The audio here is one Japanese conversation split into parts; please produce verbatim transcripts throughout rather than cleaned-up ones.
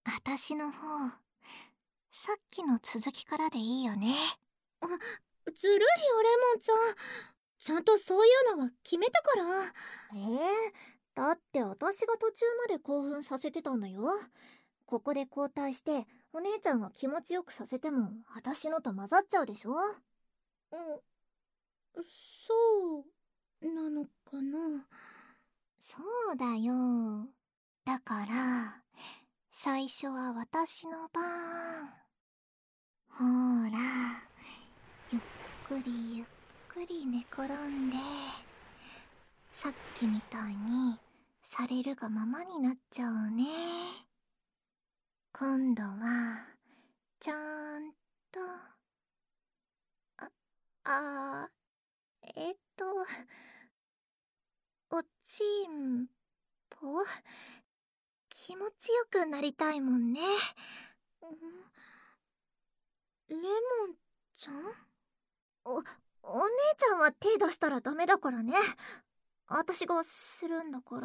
あたしの方、さっきの続きからでいいよね。 あ、ずるいよレモンちゃん。ちゃんとそういうのは決めたから。 えー、だって私が途中まで興奮させてたんだよ。ここで交代してお姉ちゃんが気持ちよくさせても私のと混ざっちゃうでしょ。 うん、そうなのかな。 そうだよ。だから最初は私の番。ほーら、ゆっくりゆっくり寝転んで、さっきみたいにされるがままになっちゃうね。今度はちゃんと、ああーえっとおちんぽ気持ちよくなりたいもんね。 レモンちゃん。 おお姉ちゃんは手出したらダメだからね。私がするんだから。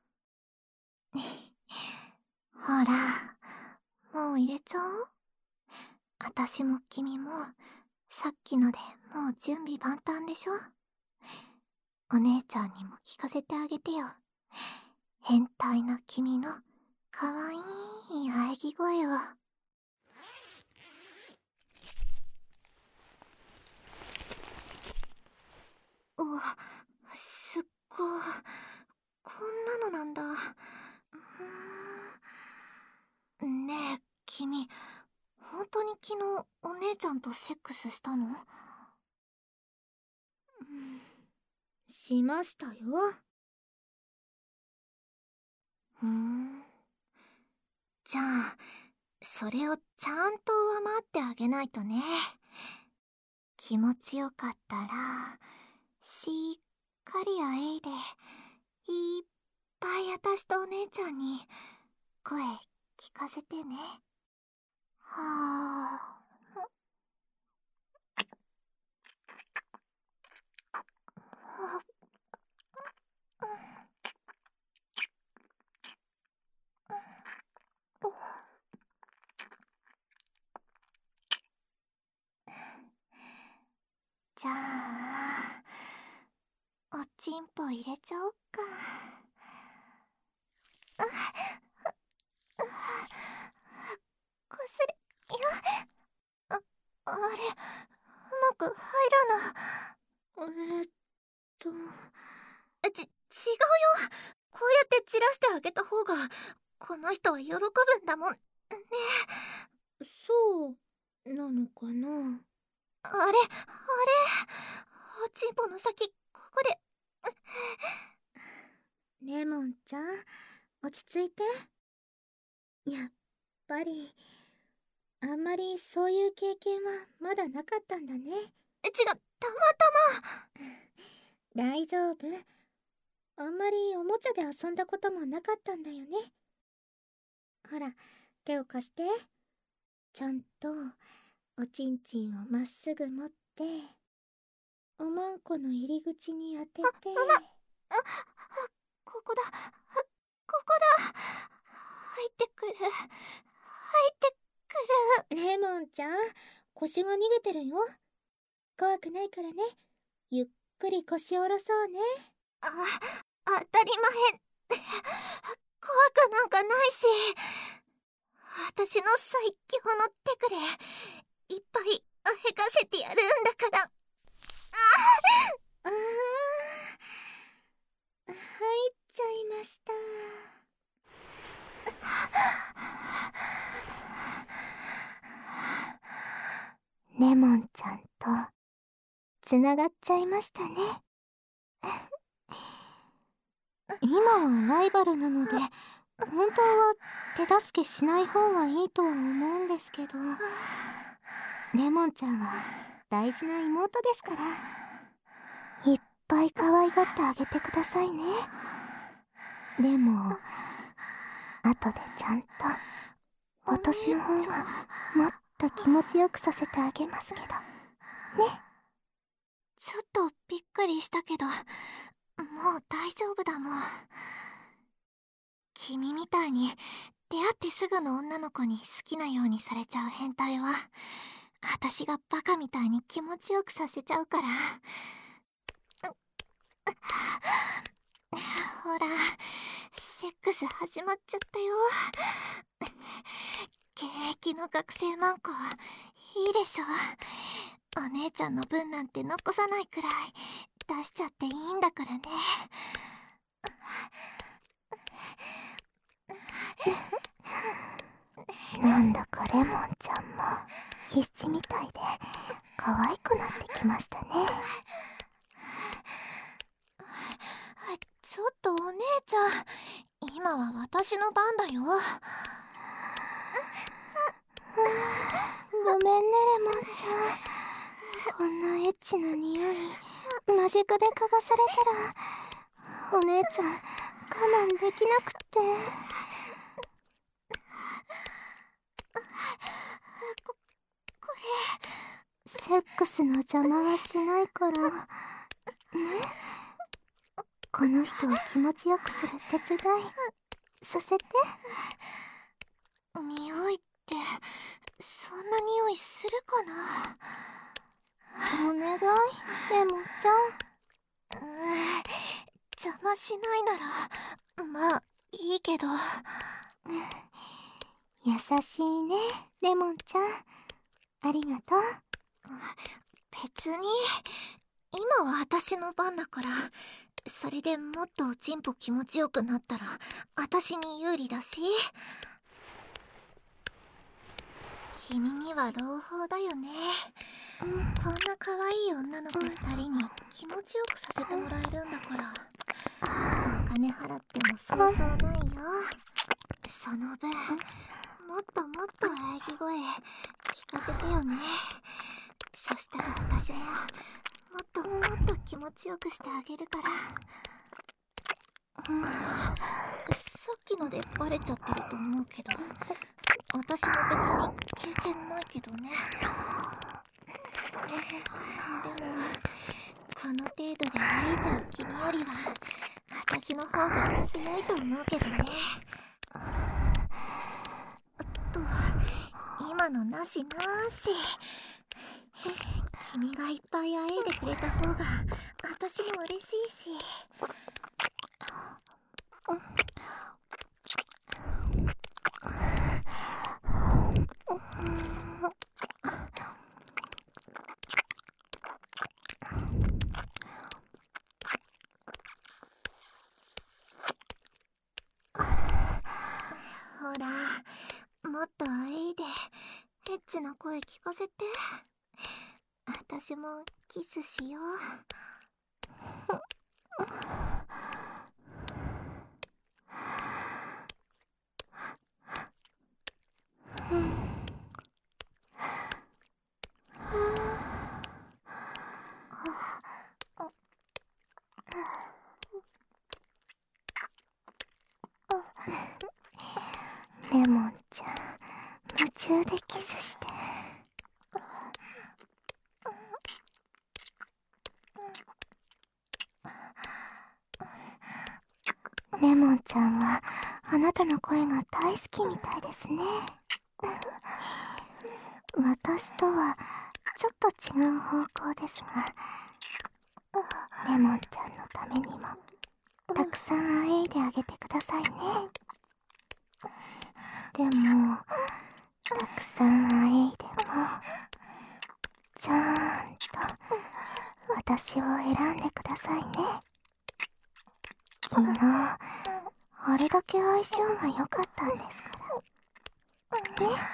ほら、もう入れちゃおう。私も君もさっきのでもう準備万端でしょ。お姉ちゃんにも聞かせてあげてよ。変態な君のかわいい喘ぎ声を。うわ、すっごい。こんなのなんだ。ねえ、君、本当に昨日お姉ちゃんとセックスしたの？ しましたよ。 ふーん。じゃあ、それをちゃんと上回ってあげないとね。気持ちよかったら、しっかりあえいで、いっぱいあたしとお姉ちゃんに声聞かせてね。はあ。じゃあ、おちんぽ入れちゃおっか。こすれ、いや、あ、あれ、うまく入らな。 えーっとち、違うよ。こうやって散らしてあげた方が、この人は喜ぶんだもん。ね。 そうなのかな。 あれ、あれ、おちんぽの先、ここで。 レモンちゃん、落ち着いて。やっぱりあんまりそういう経験はまだなかったんだね。 違う、たまたま。 大丈夫。あんまりおもちゃで遊んだこともなかったんだよね。ほら、手を貸して。ちゃんとおちんちんをまっすぐ持って、おまんこの入り口に当てて。 あ、うま、あ、ここだ、ここだ。入ってくる、入ってくる。 レモンちゃん、腰が逃げてるよ。怖くないからね。ゆっくり腰を下ろそうね。 あ、当たり前。怖くなんかないし。私の最強のテクでいっぱいあへかせてやるんだから。 あー、入っちゃいました。レモンちゃんとつながっちゃいましたね。今はライバルなので、本当は手助けしない方がいいとは思うんですけど、レモンちゃんは大事な妹ですから、いっぱい可愛がってあげてくださいね。でも、後でちゃんと私の方がもっと気持ちよくさせてあげますけどね。 ちょっとびっくりしたけど、もう大丈夫だもん。君みたいに出会ってすぐの女の子に好きなようにされちゃう変態は私がバカみたいに気持ちよくさせちゃうから。ほら、セックス始まっちゃったよ。現役の学生マンコいいでしょ。お姉ちゃんの分なんて残さないくらい出しちゃっていいんだからね。 なんだかレモンちゃんも必死みたいで可愛くなってきましたね。 ちょっとお姉ちゃん、今は私の番だよ。 ごめんねレモンちゃん。こんなエッチな匂い間近で嗅がされたらお姉ちゃん我慢できなくて。 こ、これセックスの邪魔はしないからね。この人を気持ちよくする手伝いさせて。 匂いってそんな匂いするかな。 お願いレモンちゃん。 うーん、邪魔しないならまあいいけど。 優しいねレモンちゃん、ありがとう。 別に今は私の番だから、それでもっとおちんぽ気持ちよくなったら私に有利だし。君には朗報だよね。こんな可愛い女の子ふたりに気持ちよくさせてもらえるんだから、お金払ってもそうそうないよ。その分もっともっと喘ぎ声聞かせてよね。そしたら私ももっともっと気持ちよくしてあげるから。さっきのでバレちゃってると思うけど、私も別に経験ないけどね。でもこの程度で泣いちゃう君よりは私の方が強いと思うけどね。と今のなしなし。君がいっぱいあえいでくれた方が私も嬉しいし。ほら、もっとあえいでエッチな声聞かせて。私もキスしよう。 レモンちゃん夢中でキスして。レモンちゃんはあなたの声が大好きみたいですね。私とはちょっと違う方向ですが、レモンちゃんのためにもたくさんあえいであげてくださいね。でもたくさんあえいでもちゃんと私を選んでくださいね。昨日あれだけ相性が良かったんですからね。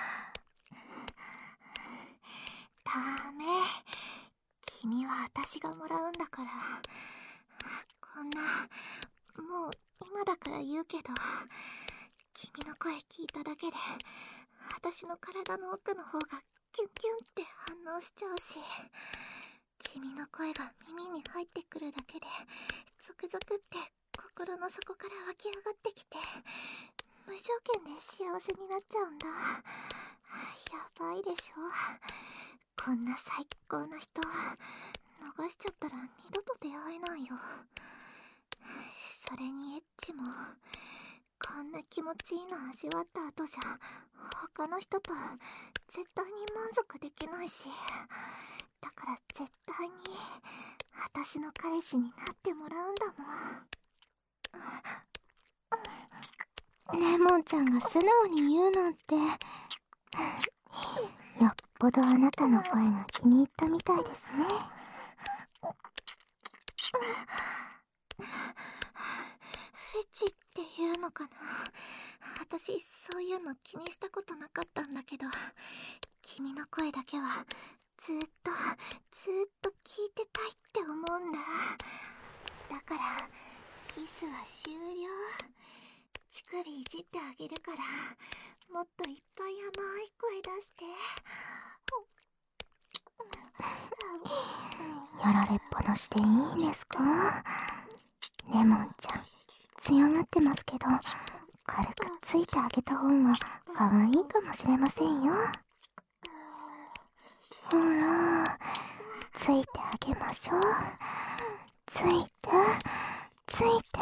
ダメ、君は私がもらうんだから。こんな、もう今だから言うけど、君の声聞いただけで私の体の奥の方がキュンキュンって反応しちゃうし、君の声が耳に入ってくるだけでゾクゾクって心の底から湧き上がってきて、無条件で幸せになっちゃうんだ。やばいでしょ。こんな最高な人逃しちゃったら二度と出会えないよ。それにエッチもここんな気持ちいいの味わった後じゃ他の人と絶対に満足できないし、だから絶対に私の彼氏になってもらうんだもん。レモンちゃんが素直に言うなんて、よっぽどあなたの声が気に入ったみたいですね。 フェチっていうのかな。私そういうの気にしたことなかったんだけど、君の声だけはずっとずっと聞いてたいって思うんだ。だからキスは終了。乳首いじってあげるから、もっといっぱい甘い声出して。 やられっぱなしでいいんですか？レモンちゃん強がってますけど、軽くついてあげた方が可愛いかもしれませんよ。ほら、ついてあげましょう。ついてついて。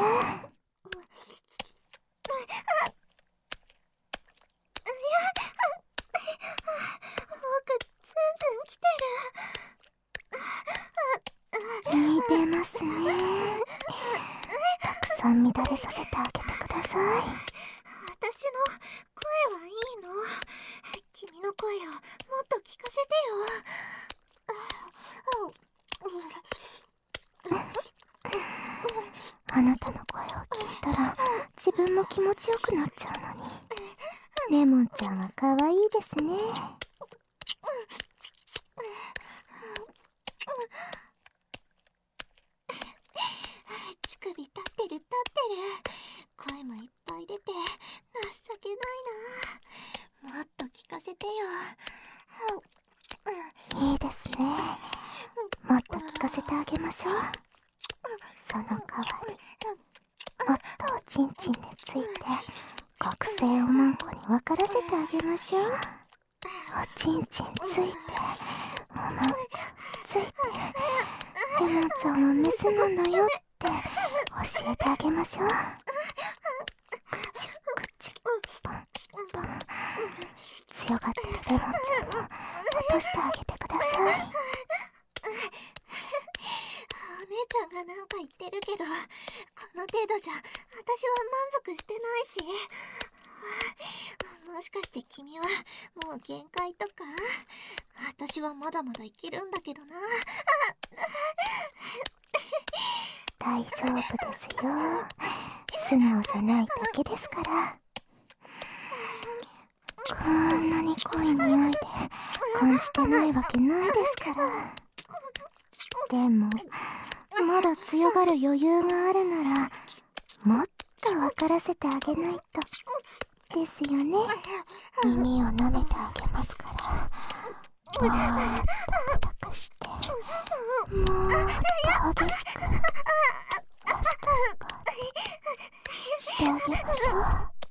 聞いてますね。たくさん乱れさせてあげてください。 私の声はいいの？君の声をもっと聞かせてよ。 あなたの声を聞いたら自分も気持ちよくなっちゃうのに。レモンちゃんは可愛いですね。 乳首立ってる立ってる。声もいっぱい出て情けないな。もっと聞かせてよ。 いいですね。もっと聞かせてあげましょう。その代わりもっとおちんちんでついて極性おまんこに分からせてあげましょう。おちんちんついておまんこついて、レモンちゃんはメスなんだよって教えてあげましょう。くちゅくちゅポンポン。強がってるレモンちゃんを落としてあげてください。 お姉ちゃんがなんか言ってるけど、この程度じゃ私は満足してないし。もしかして君はもう限界とか？私はまだまだいけるんだけどな。 大丈夫ですよ。素直じゃないだけですから。こんなに濃い匂いで感じてないわけないですから。でもまだ強がる余裕があるなら、もっと分からせてあげないとですよね。耳を舐めてあげますから、もっと硬くして、もっと激しくガスガスガスしてあげましょう。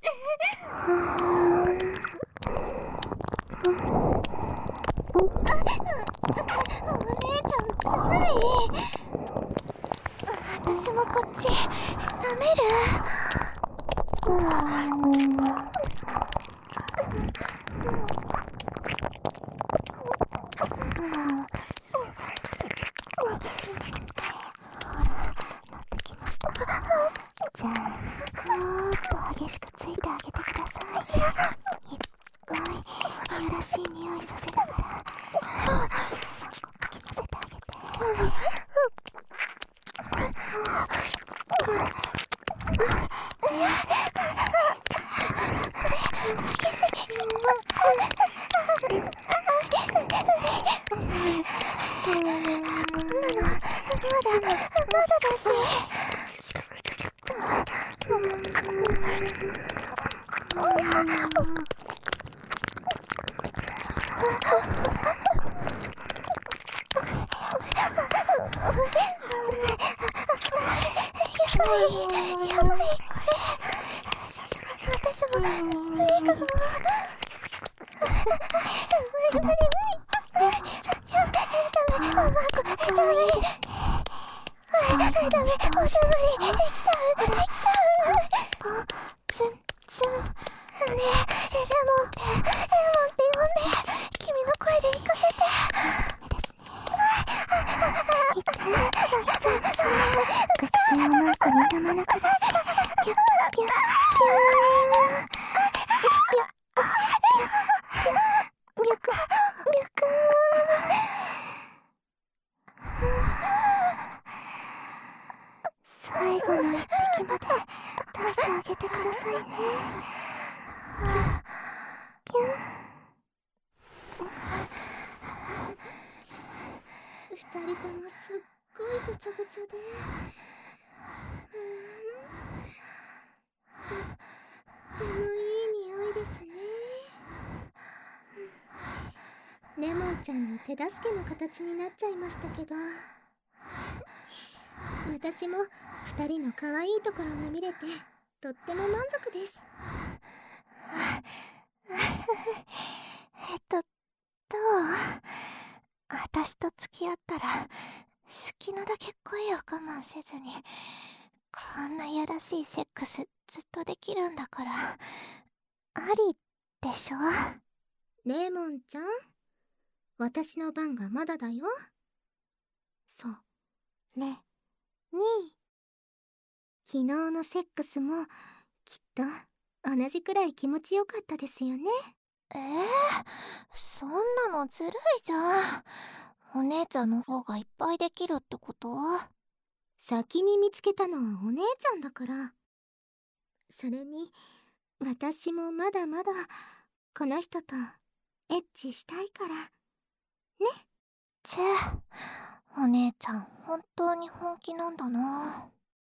お姉ちゃんつらい。私もこっち舐める。 じゃあ、もっと激しくついてあげてください。いっぱいいやらしい匂いさせながら、もうちょっとかき混ぜてあげて。 やばい、これさすがに私も無理かも。無理無理無理。ダメ、おまんこダメ。ダメ、おしゃぶりできちゃうできちゃう。 レモンって、レモンって呼んで、君の声で行かせて。 いっていっちゃいましょう。学生のマイクに生中だし、ピュッピュッピューピュッピュッピュッピュッピュッ最後の一匹まで出してあげてくださいね。ピュッ二人ともすっごいぐちゃぐちゃで、とってもいい匂いですね。レモンちゃんの手助けの形になっちゃいましたけど、私も二人の可愛いところが見れてとっても満足です。 えっと、どう？私と付き合ったら好きなだけ声を我慢せずにこんなやらしいセックスずっとできるんだから、ありでしょ？ レモンちゃん、私の番がまだだよ。それに昨日のセックスもきっと同じくらい気持ちよかったですよね。 えー、そんなのずるいじゃん。お姉ちゃんの方がいっぱいできるってこと？ 先に見つけたのはお姉ちゃんだから。それに私もまだまだこの人とエッチしたいからね。 チェ、お姉ちゃん本当に本気なんだな。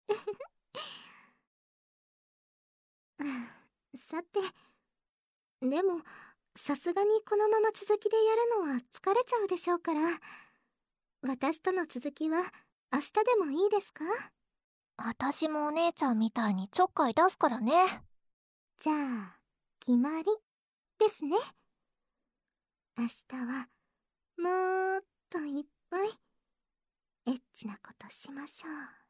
さて、でもさすがにこのまま続きでやるのは疲れちゃうでしょうから、私との続きは明日でもいいですか？ 私もお姉ちゃんみたいにちょっかい出すからね。 じゃあ決まりですね。明日はもーっといっぱいエッチなことしましょう。